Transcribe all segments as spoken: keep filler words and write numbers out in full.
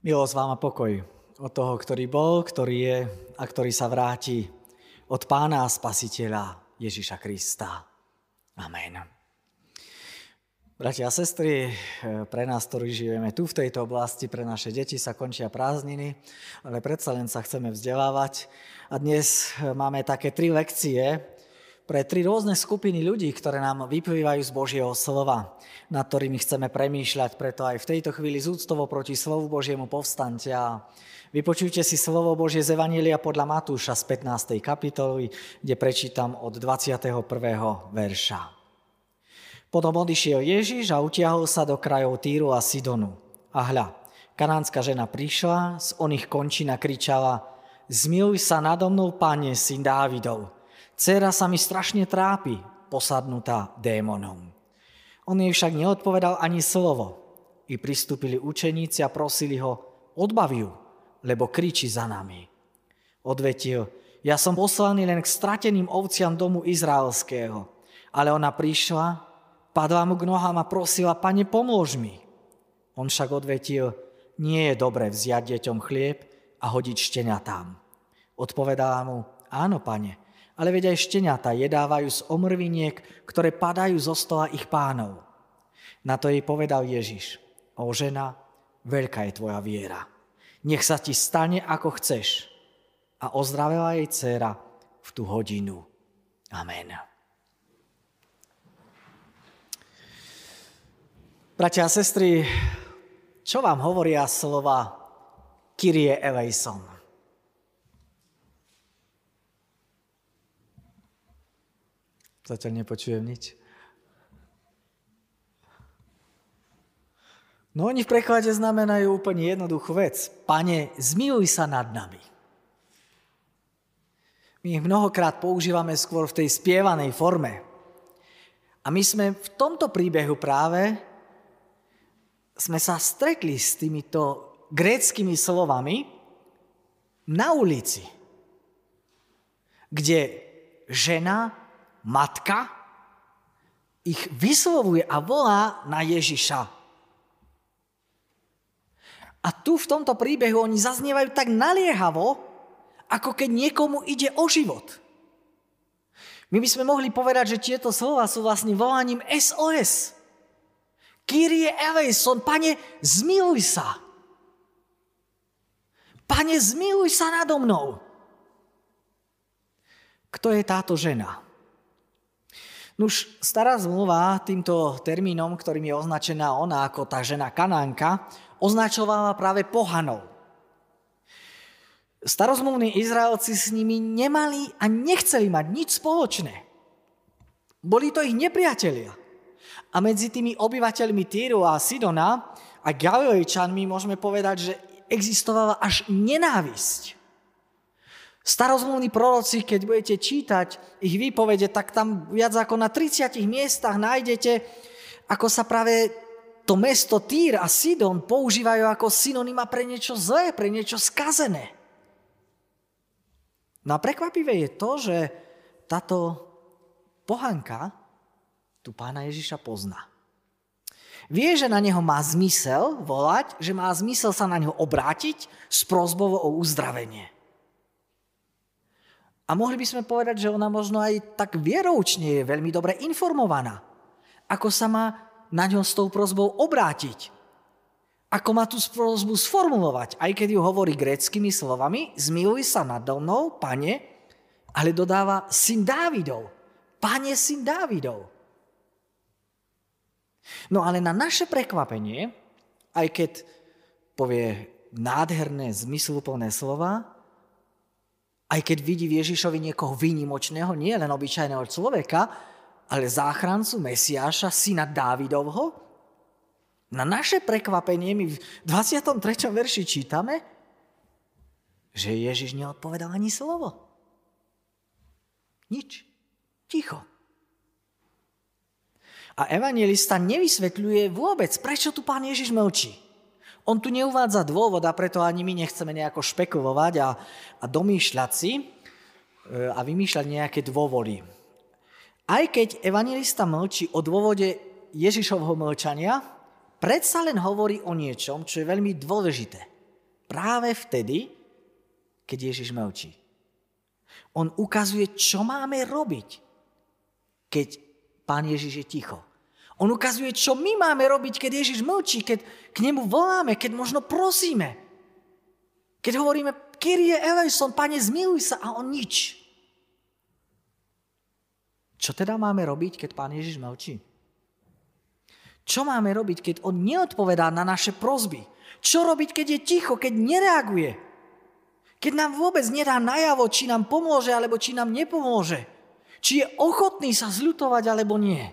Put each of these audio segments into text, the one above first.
Milosť vám a pokoj od toho, ktorý bol, ktorý je a ktorý sa vráti, od Pána a Spasiteľa Ježiša Krista. Amen. Bratia a sestry, pre nás, ktorí žijeme tu v tejto oblasti, pre naše deti sa končia prázdniny, ale predsa len sa chceme vzdelávať. A dnes máme také tri lekcie pre tri rôzne skupiny ľudí, ktoré nám vyplývajú z Božieho slova, nad ktorými chceme premýšľať. Preto aj v tejto chvíli zúctovo proti slovu Božiemu povstaňte a vypočujte si slovo Božie z Evanjelia podľa Matúša z pätnástej kapitoly, kde prečítam od dvadsiateho prvého verša. Potom odišiel Ježiš a utiahol sa do krajov Týru a Sidonu. A hľa, kanánska žena prišla, z oných končín a kričala: Zmiluj sa nado mnou, Pane, syn Dávidov. Dcéra sa mi strašne trápi, posadnutá démonom. On jej však neodpovedal ani slovo. I pristúpili učeníci a prosili ho: Odbav ju, lebo kričí za nami. Odvetil: Ja som poslaný len k strateným ovciam domu izraelského. Ale ona prišla, padla mu k nohám a prosila: Pane, pomôž mi. On však odvetil: Nie je dobre vziať deťom chlieb a hodiť šteniatám. Odpovedala mu: Áno, Pane, ale veď aj šteniatá jedávajú z omrviniek, ktoré padajú zo stola ich pánov. Na to jej povedal Ježiš: O žena, veľká je tvoja viera. Nech sa ti stane, ako chceš. A ozdravela jej dcéra v tú hodinu. Amen. Bratia a sestry, čo vám hovoria slova Kyrie eleison? Zatiaľ nepočujem nič. No oni v preklade znamenajú úplne jednoduchú vec. Pane, zmiluj sa nad nami. My ich mnohokrát používame skôr v tej spievanej forme. A my sme v tomto príbehu práve sme sa stretli s týmito gréckymi slovami na ulici, kde žena, matka, ich vyslovuje a volá na Ježiša. A tu v tomto príbehu oni zaznievajú tak naliehavo, ako keď niekomu ide o život. My by sme mohli povedať, že tieto slova sú vlastne volaním es o es. Kyrie eleison, Pane, zmiluj sa. Pane, zmiluj sa nado mnou. Kto je táto žena? Nuž, stará zmluva týmto termínom, ktorým je označená ona ako tá žena Kanánka, označovala práve pohanov. Starozmluvní Izraelci s nimi nemali a nechceli mať nič spoločné. Boli to ich nepriatelia. A medzi tými obyvateľmi Týru a Sidona a Galilejčanmi môžeme povedať, že existovala až nenávisť. Starozmluvní proroci, keď budete čítať ich výpovede, tak tam viac ako na tridsiatich miestach nájdete, ako sa práve to mesto Týr a Sidon používajú ako synonyma pre niečo zlé, pre niečo skazené. No a prekvapivé je to, že táto pohanka tu Pána Ježiša pozná. Vie, že na neho má zmysel volať, že má zmysel sa na neho obrátiť s prosbou o uzdravenie. A mohli by sme povedať, že ona možno aj tak vieroučne je veľmi dobre informovaná. Ako sa má na ňo s tou prosbou obrátiť. Ako má tú prosbu sformulovať. Aj keď ju hovorí gréckymi slovami: Zmiluj sa nado mnou, Pane, ale dodáva syn Dávidov. Pane, syn Dávidov. No ale na naše prekvapenie, aj keď povie nádherné, zmysluplné slova, aj keď vidí v Ježišovi niekoho výnimočného, nie len obyčajného človeka, ale záchrancu, Mesiáša, syna Dávidovho, na naše prekvapenie my v dvadsiatom treťom verši čítame, že Ježiš neodpovedal ani slovo. Nič. Ticho. A evanjelista nevysvetľuje vôbec, prečo tu Pán Ježiš mlčí. On tu neuvádza dôvod a preto ani my nechceme nejako špekulovať a, a domýšľať si a vymýšľať nejaké dôvody. Aj keď evanjelista mlčí o dôvode Ježišovho mlčania, predsa len hovorí o niečom, čo je veľmi dôležité. Práve vtedy, keď Ježiš mlčí. On ukazuje, čo máme robiť, keď Pán Ježiš je ticho. On ukazuje, čo my máme robiť, keď Ježiš mlčí, keď k nemu voláme, keď možno prosíme. Keď hovoríme, Kyrie eleison, Pane, zmiluj sa, a on nič. Čo teda máme robiť, keď Pán Ježiš mlčí? Čo máme robiť, keď on neodpovedá na naše prosby? Čo robiť, keď je ticho, keď nereaguje? Keď nám vôbec nedá najavo, či nám pomôže, alebo či nám nepomôže. Či je ochotný sa zľutovať, alebo nie.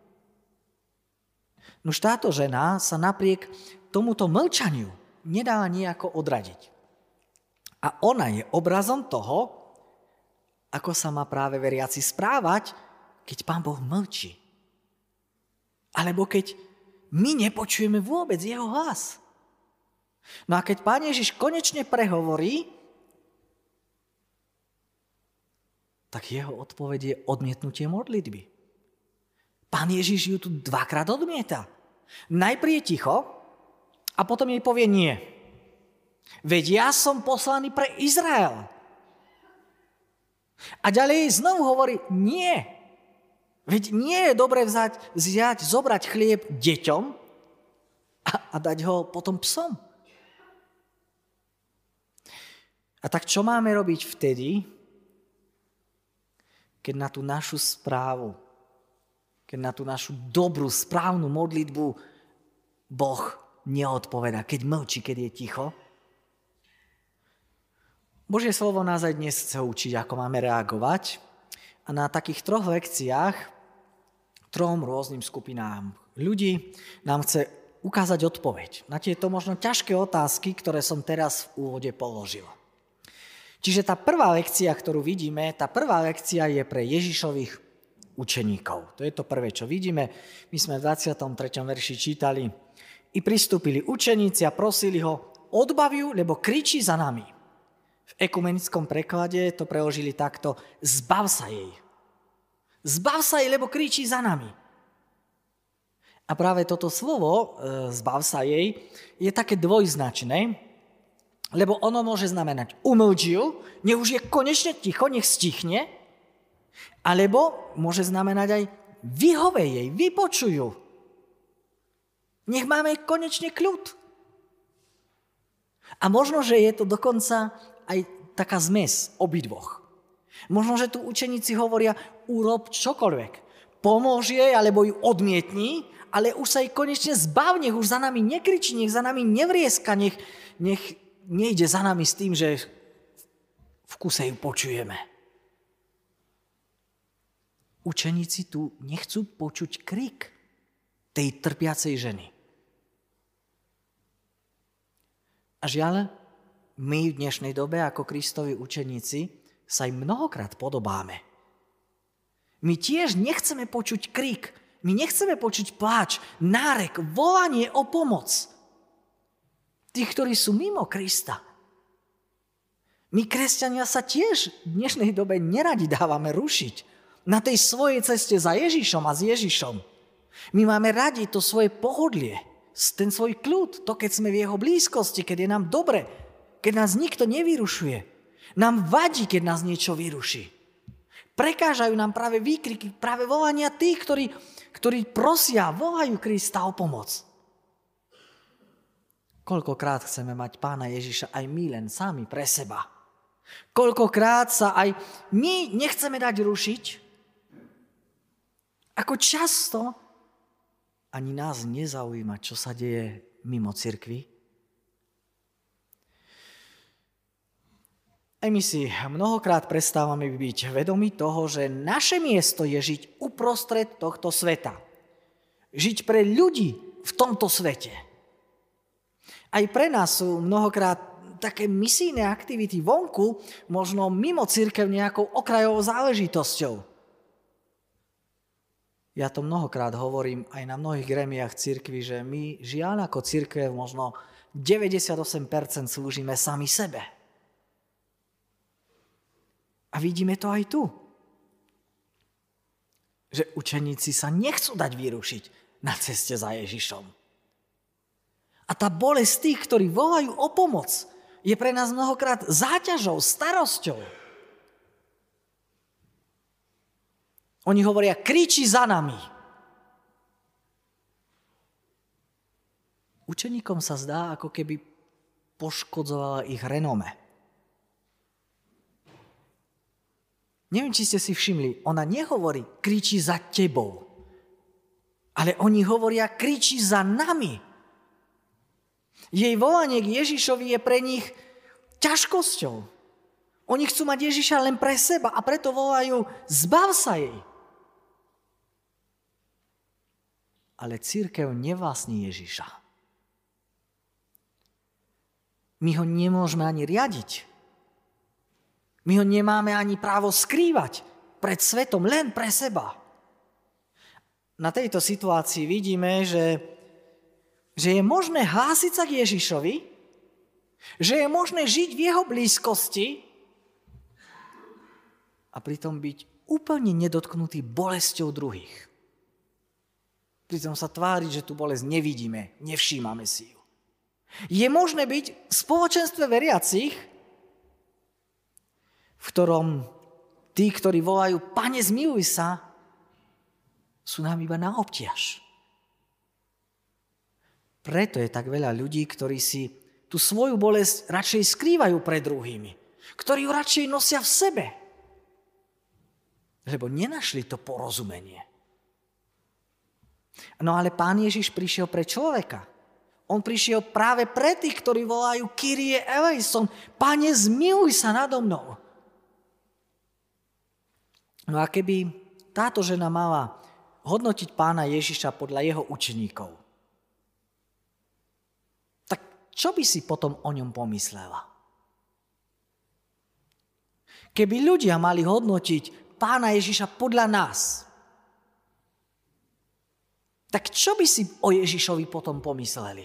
Nož táto žena sa napriek tomuto mlčaniu nedá nejako odradiť. A ona je obrazom toho, ako sa má práve veriaci správať, keď Pán Boh mlčí. Alebo keď my nepočujeme vôbec jeho hlas. No a keď Pán Ježiš konečne prehovorí, tak jeho odpoveď je odmietnutie modlitby. Pán Ježiš ju tu dvakrát odmieta. Najprv je ticho a potom jej povie nie. Veď ja som poslaný pre Izrael. A ďalej znovu hovorí nie. Veď nie je dobre vzať, vziať, zobrať chlieb deťom a, a dať ho potom psom. A tak čo máme robiť vtedy, keď na tú našu správu, keď na tú našu dobrú, správnu modlitbu Boh neodpovedá, keď mlčí, keď je ticho? Božie slovo nás aj dnes chce učiť, ako máme reagovať. A na takých troch lekciách, trom rôznym skupinám ľudí nám chce ukázať odpoveď na tieto možno ťažké otázky, ktoré som teraz v úvode položil. Čiže tá prvá lekcia, ktorú vidíme, tá prvá lekcia je pre Ježišových učeníkov. To je to prvé, čo vidíme. My sme v dvadsiatom treťom verši čítali: I pristúpili učeníci a prosili ho, odbav ju, lebo kričí za nami. V ekumenickom preklade to preložili takto: zbav sa jej. Zbav sa jej, lebo kričí za nami. A práve toto slovo, zbav sa jej, je také dvojznačné, lebo ono môže znamenať umlčil, nech už je konečne ticho, nech stichne, alebo môže znamenať aj vyhovej jej, vypočujú. Nech máme konečne kľud. A možno, že je to dokonca aj taká zmes obidvoch. Možno, že tu učeníci hovoria, urob čokoľvek. Pomôž jej, alebo ju odmietni, ale už sa jej konečne zbav, nech už za nami nekričí, nech za nami nevrieska, nech, nech nejde za nami s tým, že v kuse ju počujeme. Učeníci tu nechcú počuť krik tej trpiacej ženy. A žiaľ, my v dnešnej dobe ako Kristovi učeníci sa im mnohokrát podobáme. My tiež nechceme počuť krik, my nechceme počuť pláč, nárek, volanie o pomoc. Tých, ktorí sú mimo Krista. My, kresťania, sa tiež v dnešnej dobe neradi dávame rušiť na tej svojej ceste za Ježišom a s Ježišom. My máme radi to svoje pohodlie, ten svoj kľud, to, keď sme v jeho blízkosti, keď je nám dobre, keď nás nikto nevyrušuje. Nám vadí, keď nás niečo vyruší. Prekážajú nám práve výkriky, práve volania tých, ktorí, ktorí prosia, volajú Krista o pomoc. Koľkokrát chceme mať Pána Ježiša aj my len sami pre seba. Koľkokrát sa aj my nechceme dať rušiť. Ako často ani nás nezaujíma, čo sa deje mimo cirkvi. Aj my si mnohokrát prestávame byť vedomí toho, že naše miesto je žiť uprostred tohto sveta. Žiť pre ľudí v tomto svete. Aj pre nás sú mnohokrát také misijné aktivity vonku, možno mimo cirkev nejakou okrajovou záležitosťou. Ja to mnohokrát hovorím aj na mnohých gremiách cirkvi, že my žiaľ ako cirkev možno deväťdesiatosem percent slúžime sami sebe. A vidíme to aj tu. Že učeníci sa nechcú dať vyrušiť na ceste za Ježišom. A tá bolesť tých, ktorí volajú o pomoc, je pre nás mnohokrát záťažou, starosťou. Oni hovoria, kričí za nami. Učeníkom sa zdá, ako keby poškodzovala ich renome. Neviem, či ste si všimli, ona nehovorí, kričí za tebou, ale oni hovoria, kričí za nami. Jej volanie k Ježišovi je pre nich ťažkosťou. Oni chcú mať Ježiša len pre seba a preto volajú, zbav sa jej. Ale cirkev nevlastní Ježiša. My ho nemôžeme ani riadiť. My ho nemáme ani právo skrývať pred svetom, len pre seba. Na tejto situácii vidíme, že, že je možné hlásiť sa k Ježišovi, že je možné žiť v jeho blízkosti a pritom byť úplne nedotknutý bolesťou druhých. Pritom sa tváriť, že tú bolesť nevidíme, nevšímame si ju. Je možné byť v spoločenstve veriacich, v ktorom tí, ktorí volajú, Pane, zmiluj sa, sú nám iba na obťaž. Preto je tak veľa ľudí, ktorí si tú svoju bolesť radšej skrývajú pred druhými, ktorí ju radšej nosia v sebe, lebo nenašli to porozumenie. No ale Pán Ježiš prišiel pre človeka. On prišiel práve pre tých, ktorí volajú Kyrie eleison, Pane, zmiluj sa nado mnou. No a keby táto žena mala hodnotiť Pána Ježiša podľa jeho učeníkov, tak čo by si potom o ňom pomyslela? Keby ľudia mali hodnotiť Pána Ježiša podľa nás, tak čo by si o Ježišovi potom pomysleli?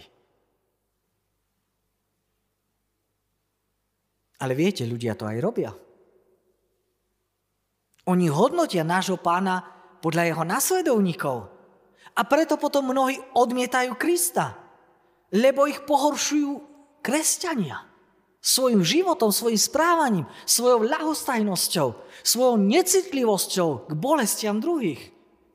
Ale viete, ľudia to aj robia. Oni hodnotia nášho Pána podľa jeho nasledovníkov. A preto potom mnohí odmietajú Krista, lebo ich pohoršujú kresťania. Svojim životom, svojim správaním, svojou ľahostajnosťou, svojou necitlivosťou k bolestiam druhých.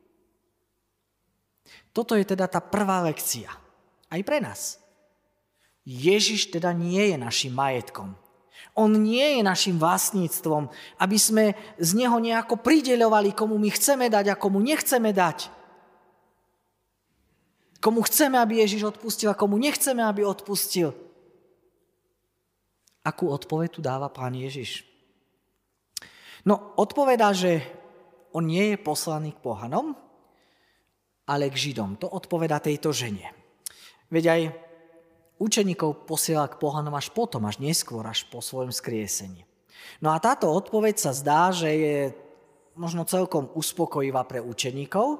Toto je teda tá prvá lekcia. Aj pre nás. Ježiš teda nie je našim majetkom. On nie je našim vlastníctvom, aby sme z neho nejako prideľovali, komu my chceme dať a komu nechceme dať. Komu chceme, aby Ježiš odpustil a komu nechceme, aby odpustil. Akú odpoveď tu dáva Pán Ježiš? No, odpovedá, že on nie je poslaný k pohanom, ale k Židom. To odpovedá tejto žene. Veď aj učeníkov posiela k pohanom až potom, až neskôr, až po svojom skriesení. No a táto odpoveď sa zdá, že je možno celkom uspokojivá pre učeníkov,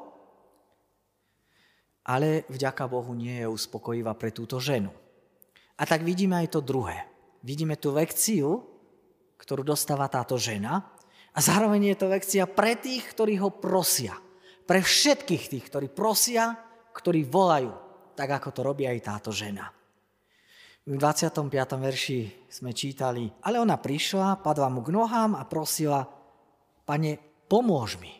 ale vďaka Bohu nie je uspokojivá pre túto ženu. A tak vidíme aj to druhé. Vidíme tú lekciu, ktorú dostáva táto žena a zároveň je to lekcia pre tých, ktorí ho prosia. Pre všetkých tých, ktorí prosia, ktorí volajú, tak ako to robí aj táto žena. V dvadsiatom piatom verši sme čítali, ale ona prišla, padla mu k nohám a prosila, Pane, pomôž mi.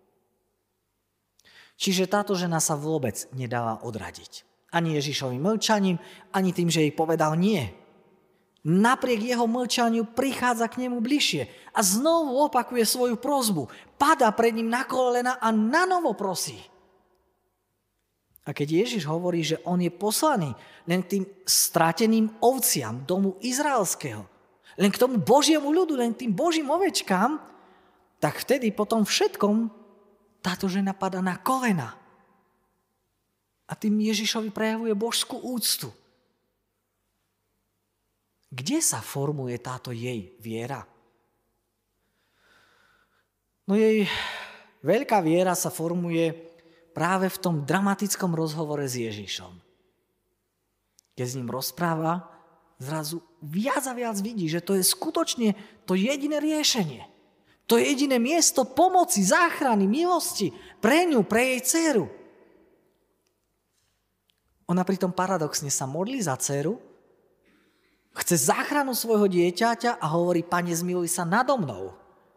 Čiže táto žena sa vôbec nedala odradiť. Ani Ježišovým mlčaním, ani tým, že jej povedal nie. Napriek jeho mlčaniu prichádza k nemu bližšie a znovu opakuje svoju prosbu. Padá pred ním na kolena a nanovo prosí. A keď Ježiš hovorí, že on je poslaný len k tým strateným ovciam domu izraelského, len k tomu Božiemu ľudu, len k tým Božím ovečkám, tak vtedy po tom všetkom táto žena padá na kolena. A tým Ježišovi prejavuje božskú úctu. Kde sa formuje táto jej viera? No jej veľká viera sa formuje práve v tom dramatickom rozhovore s Ježišom. Keď s ním rozpráva, zrazu viac a viac vidí, že to je skutočne to jediné riešenie. To je jediné miesto pomoci, záchrany, milosti pre ňu, pre jej dcéru. Ona pritom paradoxne sa modlí za dcéru, Chce záchranu svojho dieťaťa a hovorí, Pane, zmiluj sa nado mnou.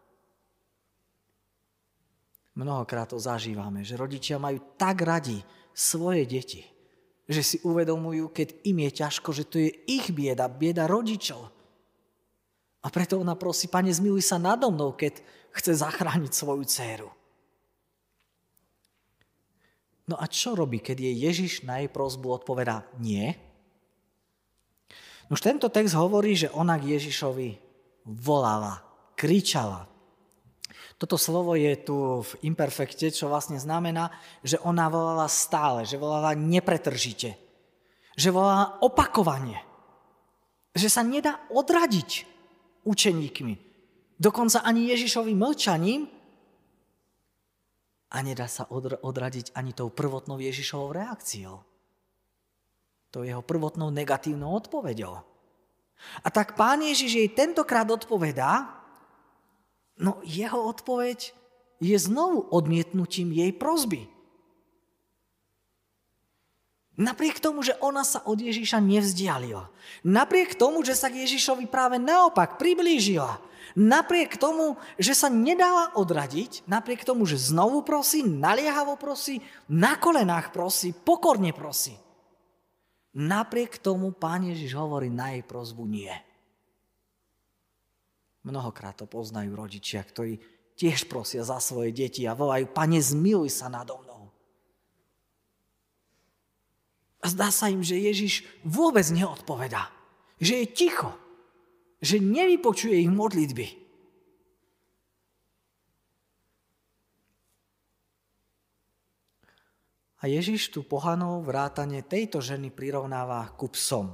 Mnohokrát to zažívame, že rodičia majú tak radi svoje deti, že si uvedomujú, keď im je ťažko, že to je ich bieda, bieda rodičov. A preto ona prosí, Pane, zmiluj sa nado mnou, keď chce zachrániť svoju dcéru. No a čo robí, keď jej Ježiš na jej prosbu odpovedá nie? Už tento text hovorí, že ona k Ježišovi volala, kričala. Toto slovo je tu v imperfekte, čo vlastne znamená, že ona volala stále, že volala nepretržite, že volala opakovane, že sa nedá odradiť učeníkmi, dokonca ani Ježišovým mlčaním a nedá sa odradiť ani tou prvotnou Ježišovou reakciou. To jeho prvotnou negatívnou odpoveďou. A tak Pán Ježiš jej tentokrát odpovedá, no jeho odpoveď je znovu odmietnutím jej prosby. Napriek tomu, že ona sa od Ježiša nevzdialila. Napriek tomu, že sa k Ježišovi práve naopak priblížila. Napriek tomu, že sa nedala odradiť. Napriek tomu, že znovu prosí, naliehavo prosí, na kolenách prosí, pokorne prosí. Napriek tomu Pán Ježiš hovorí na jej prosbu nie. Mnohokrát to poznajú rodičia, ktorí tiež prosia za svoje deti a volajú, Pane, zmiluj sa nado mnou. A zdá sa im, že Ježiš vôbec neodpovedá, že je ticho, že nevypočuje ich modlitby. A Ježiš tu pohanov vrátane tejto ženy prirovnáva ku psom.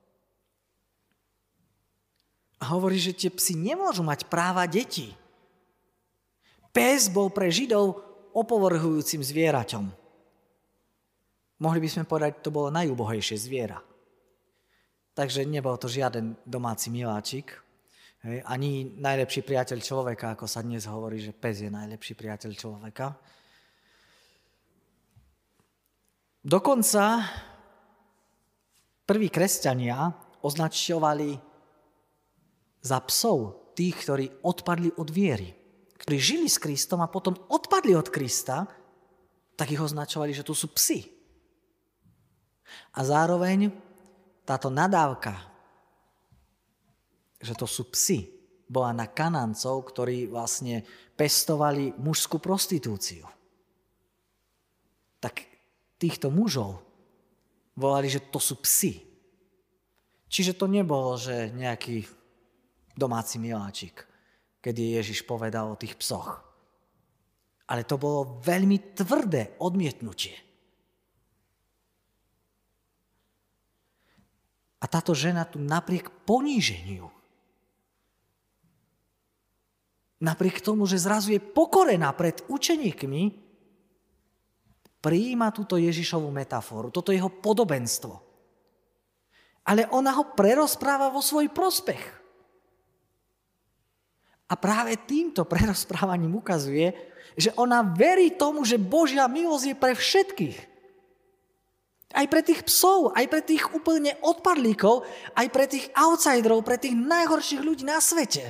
A hovorí, že tie psi nemôžu mať práva detí. Pes bol pre Židov opovrhujúcim zvieraťom. Mohli by sme povedať, že to bolo najúbohejšie zviera. Takže nebol to žiaden domáci miláčik, hej, ani najlepší priateľ človeka, ako sa dnes hovorí, že pes je najlepší priateľ človeka. Dokonca prví kresťania označovali za psov tých, ktorí odpadli od viery, ktorí žili s Kristom a potom odpadli od Krista, tak ich označovali, že to sú psi. A zároveň táto nadávka, že to sú psi, bola na Kanáncov, ktorí vlastne pestovali mužskú prostitúciu. Tak týchto mužov volali, že to sú psi. Čiže to nebolo, že nejaký domáci miláčik, keď Ježiš povedal o tých psoch. Ale to bolo veľmi tvrdé odmietnutie. A táto žena tu napriek poníženiu, napriek tomu, že zrazu je pokorená pred učeníkmi, prijíma túto Ježišovú metaforu, toto jeho podobenstvo. Ale ona ho prerozpráva vo svoj prospech. A práve týmto prerozprávaním ukazuje, že ona verí tomu, že Božia milosť je pre všetkých. Aj pre tých psov, aj pre tých úplne odpadlíkov, aj pre tých outsiderov, pre tých najhorších ľudí na svete.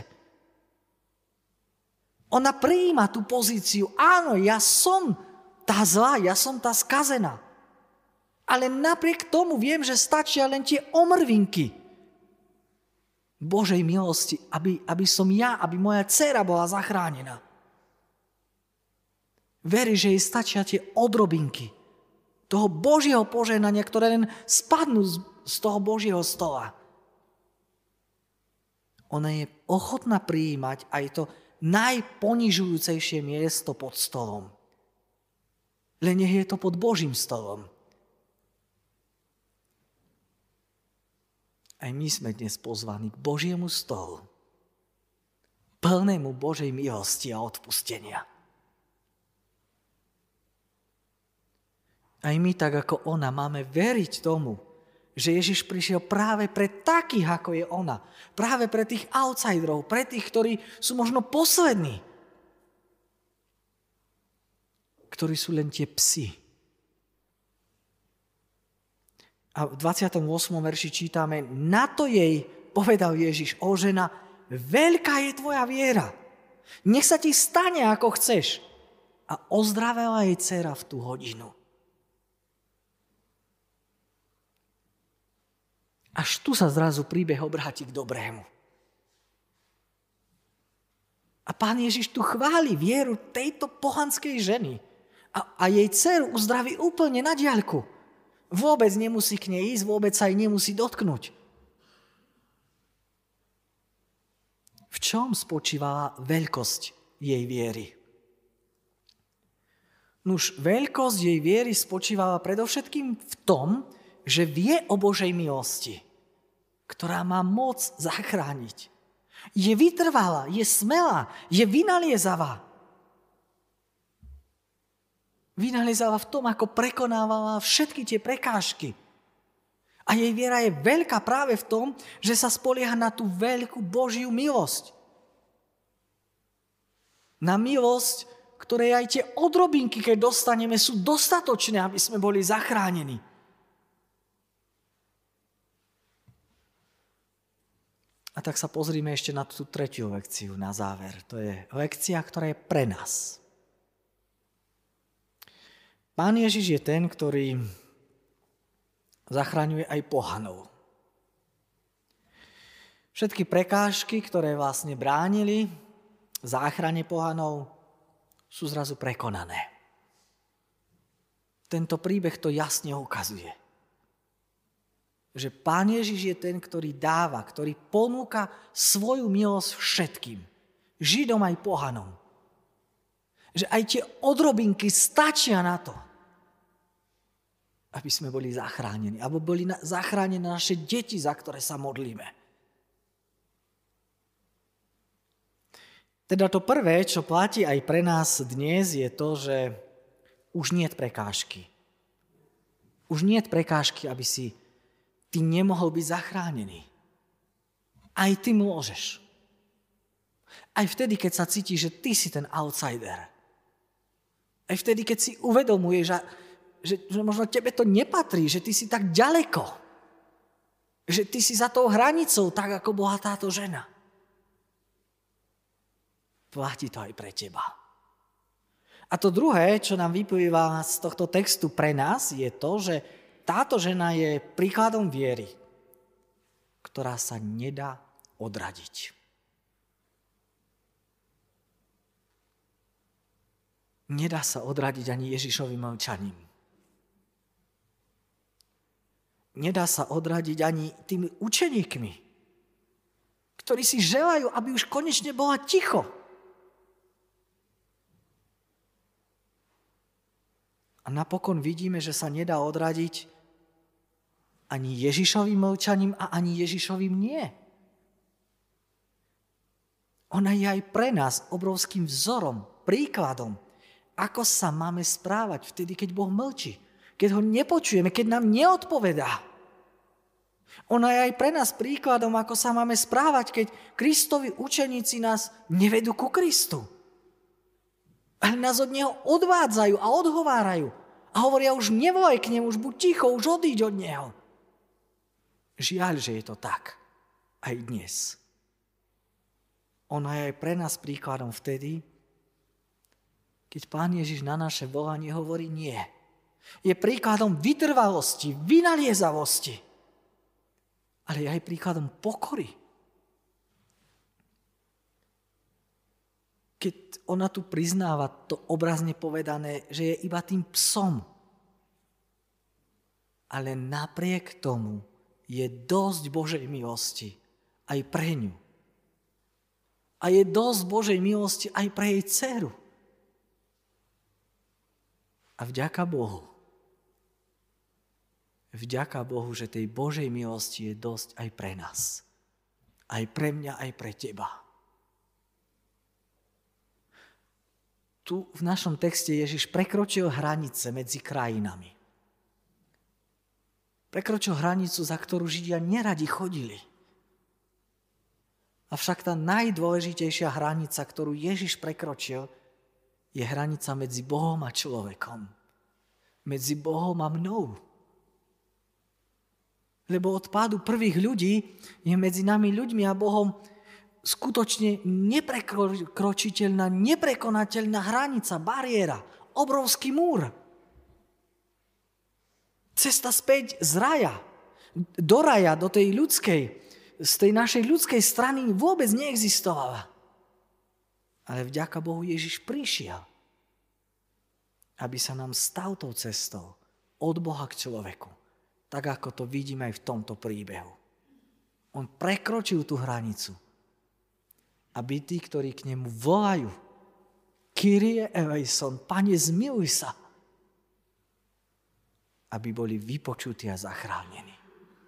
Ona prijíma tú pozíciu, áno, ja som tá zlá, ja som tá skazená. Ale napriek tomu viem, že stačia len tie omrvinky Božej milosti, aby, aby som ja, aby moja dcéra bola zachránená. Verí, že jej stačia tie odrobinky toho Božieho požehnania, ktoré len spadnú z, z toho Božieho stola. Ona je ochotná prijímať aj to najponižujúcejšie miesto pod stolom. Len nech je to pod Božím stolom. Aj my sme dnes pozvaní k Božiemu stolu, plnému Božej milosti a odpustenia. Aj my, tak ako ona, máme veriť tomu, že Ježiš prišiel práve pre takých, ako je ona. Práve pre tých outsiderov, pre tých, ktorí sú možno poslední. Ktorí sú len tie psi. A v dvadsiatom ôsmom verši čítame, na to jej povedal Ježiš: o žena, veľká je tvoja viera. Nech sa ti stane, ako chceš. A ozdravela jej dcéra v tú hodinu. Až tu sa zrazu príbeh obráti k dobrému. A Pán Ježiš tu chváli vieru tejto pohanskej ženy. A, a jej dceru uzdraví úplne na diaľku. Vôbec nemusí k nej ísť, vôbec sa jej nemusí dotknúť. V čom spočívala veľkosť jej viery? Nuž, veľkosť jej viery spočívala predovšetkým v tom, že vie o Božej milosti, ktorá má moc zachrániť. Je vytrvalá, je smelá, je vynaliezavá. Vynaliezavá v tom, ako prekonávala všetky tie prekážky. A jej viera je veľká práve v tom, že sa spolieha na tú veľkú Božiu milosť. Na milosť, ktoré aj tie odrobinky, keď dostaneme, sú dostatočné, aby sme boli zachránení. A tak sa pozrime ešte na tú tretiu lekciu na záver. To je lekcia, ktorá je pre nás. Pán Ježiš je ten, ktorý zachraňuje aj pohanov. Všetky prekážky, ktoré vlastne bránili záchrane pohanov, sú zrazu prekonané. Tento príbeh to jasne ukazuje. Že Pán Ježiš je ten, ktorý dáva, ktorý ponúka svoju milosť všetkým. Židom aj pohanom. Že aj tie odrobinky stačia na to, aby sme boli zachránení. Aby boli zachránené naše deti, za ktoré sa modlíme. Teda to prvé, čo platí aj pre nás dnes, je to, že už nie je prekážky. Už nie je prekážky, aby si ty nemohol byť zachránený. Aj ty môžeš. Aj vtedy, keď sa cítiš, že ty si ten outsider. Aj vtedy, keď si uvedomuješ, že, že, že možno tebe to nepatrí, že ty si tak ďaleko. Že ty si za tou hranicou, tak ako bola táto žena. Platí to aj pre teba. A to druhé, čo nám vyplýva z tohto textu pre nás, je to, že táto žena je príkladom viery, ktorá sa nedá odradiť. Nedá sa odradiť ani Ježišovým mlčaním. Nedá sa odradiť ani tými učeníkmi, ktorí si želajú, aby už konečne bola ticho. A napokon vidíme, že sa nedá odradiť ani Ježišovým mlčaním a ani Ježišovým nie. Ona je aj pre nás obrovským vzorom, príkladom, ako sa máme správať vtedy, keď Boh mlčí, keď ho nepočujeme, keď nám neodpovedá. Ona je aj pre nás príkladom, ako sa máme správať, keď Kristovi učeníci nás nevedú ku Kristu. Ale nás od neho odvádzajú a odhovárajú. A hovoria, už nevolaj k nemu, už buď ticho, už odíď od neho. Žiaľ, že je to tak. Aj dnes. Ona je aj pre nás príkladom vtedy, keď Pán Ježiš na naše volanie hovorí nie. Je príkladom vytrvalosti, vynaliezavosti. Ale je aj príkladom pokory. Keď ona tu priznáva to obrazne povedané, že je iba tým psom. Ale napriek tomu je dosť Božej milosti aj pre ňu. A je dosť Božej milosti aj pre jej dceru. A vďaka Bohu. Vďaka Bohu, že tej Božej milosti je dosť aj pre nás. Aj pre mňa, aj pre teba. Tu v našom texte Ježiš prekročil hranice medzi krajinami. Prekročil hranicu, za ktorú Židia neradi chodili. Avšak tá najdôležitejšia hranica, ktorú Ježiš prekročil, je hranica medzi Bohom a človekom. Medzi Bohom a mnou. Lebo od pádu prvých ľudí je medzi nami ľuďmi a Bohom skutočne neprekročiteľná, neprekonateľná hranica, bariéra, obrovský múr. Cesta späť z raja, do raja, do tej ľudskej, z tej našej ľudskej strany vôbec neexistovala. Ale vďaka Bohu Ježiš prišiel, aby sa nám stal tou cestou od Boha k človeku. Tak ako to vidíme aj v tomto príbehu. On prekročil tú hranicu, aby tí, ktorí k nemu volajú, Kyrie eleison, Pane, zmiluj sa, aby boli vypočutí a zachránení.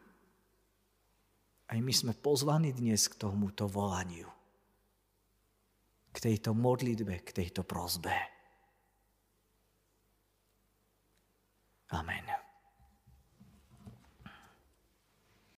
Aj my sme pozvaní dnes k tomuto volaniu, k tejto modlitbe, k tejto prosbe. Amen.